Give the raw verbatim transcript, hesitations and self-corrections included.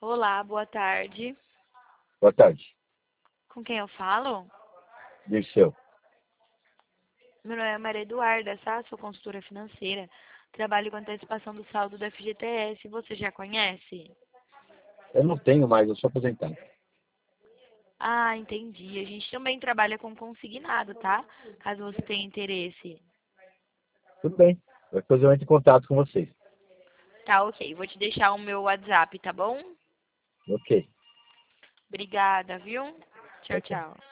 Olá, boa tarde. Boa tarde. Com quem eu falo? Dirceu. Meu nome é Maria Eduarda, tá? Sou consultora financeira. Trabalho com antecipação do saldo do F G T S. Você já conhece? Eu não tenho mais, eu sou aposentado. Ah, entendi. A gente também trabalha com consignado, tá? Caso você tenha interesse. Tudo bem. Depois eu entro em contato com vocês. Tá, ok. Vou te deixar o meu WhatsApp, tá bom? Ok. Obrigada, viu? Tchau, Tchau, tchau. tchau.